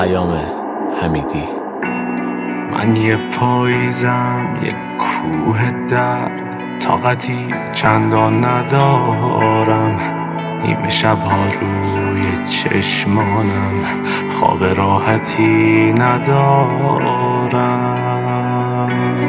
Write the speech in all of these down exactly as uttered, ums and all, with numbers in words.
پیام حمیدی. من یه پاییزم، یه کوه در، طاقتی چندان ندارم. نیمه شبها روی چشمانم، خواب راحتی ندارم.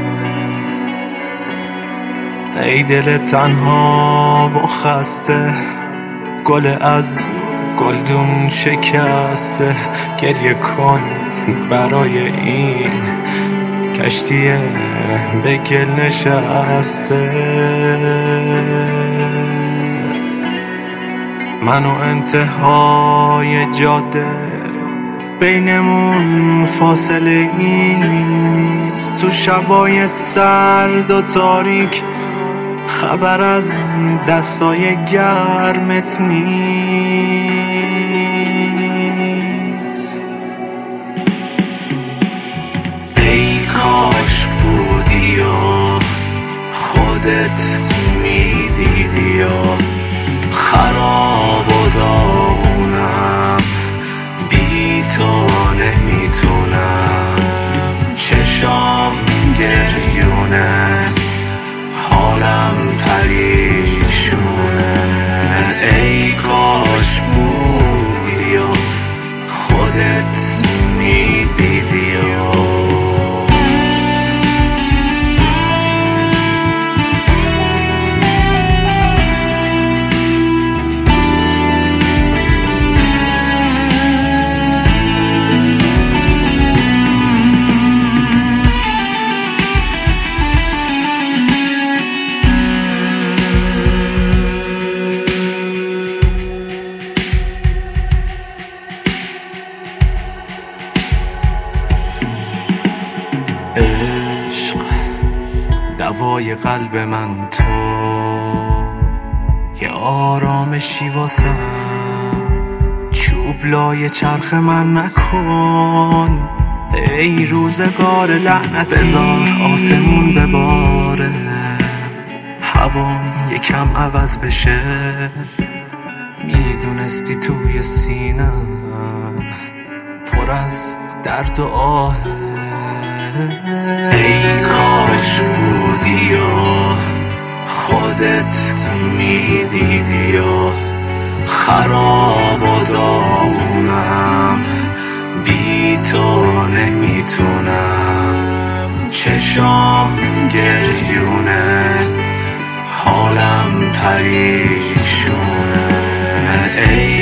ای دل تنها و خسته، گل از گلدون شکسته، گریه کن برای این کشتی به گل نشسته. من و انتهای جاده، بینمون فاصله نیست. تو شبای سرد و تاریک خبر از دستای گرمت نیست. ای کاش بودی و خودت میدیدی و خراب و داغونم، بی تو نمیتونم. چشام گریونه، حالم پریشونه. ای کاش بودی و خودت میدیدی و عشق دوای قلب من، تو یه آرامشی واسم. چوب لای چرخ من نکن، ای روزگار لعنتی. بذار آسمون بباره، هوام یکم عوض بشه. میدونستی توی سینم پر از درد و آه. ای کاش بودی و خودت میدیدی و خراب و داغونم، بی تو نمیتونم. چشام گریونه، حالم پریشونه. ای